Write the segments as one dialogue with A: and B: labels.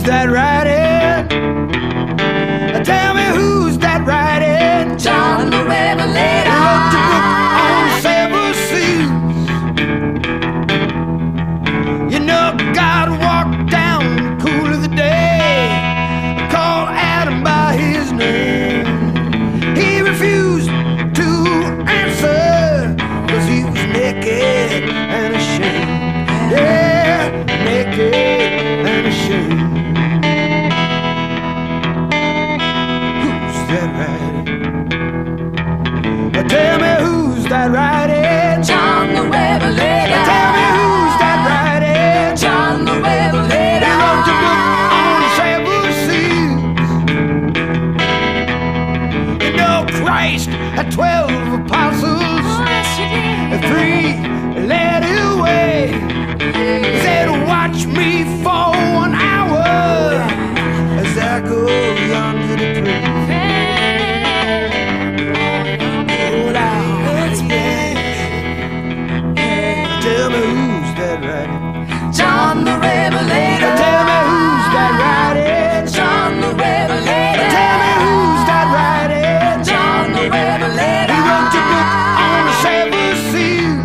A: that writing? Tell me who's that writing?
B: John the Revelator.
A: He wrote the book on several seas. You know God walked down in the cool of the day, called Adam by his name. He refused to answer, 'cause he was naked and ashamed. Yeah, naked and ashamed. Who's that writing? Tell me who's that writing?
B: John the Revelator.
A: Tell me who's that writing?
B: John the Revelator.
A: He wrote the book on several seas. You know Christ had 12 apostles, and 3 led away. He said, watch me for 1 hour as I go yonder to pray. Tell me who's that writing?
B: John the Revelator.
A: Tell me who's that writing?
B: John the Revelator.
A: Tell me who's that writing?
B: John the Revelator.
A: He wrote the book on the seven seas.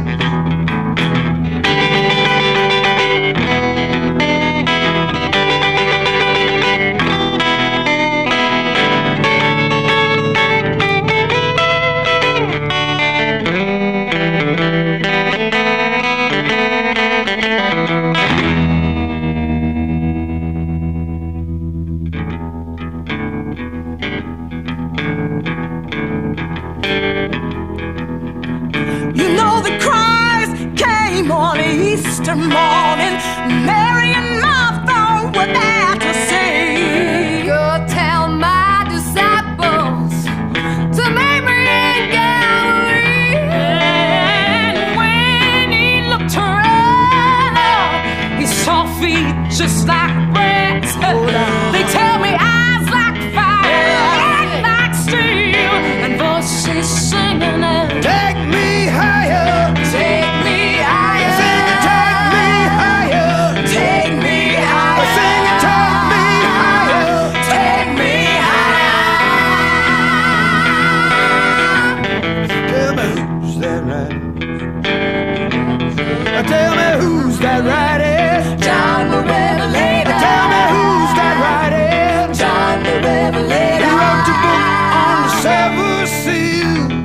B: You know the Christ came on Easter morning. Mary and Martha were there to see. Go tell my disciples to meet me in Galilee. And when he looked around, he saw feet just like bread. They tell me eyes like fire, head like steel, and voices singing out.
A: Take me higher.
B: Take me higher.
A: Sing it, take me higher.
B: Take me higher.
A: Sing it, take me higher.
B: Take me higher.
A: Tell me who's that writing? Tell me who's that writing?
B: John the Revelator.
A: Tell me who's that writing?
B: John the Revelator.
A: He wrote the book on the seven seas.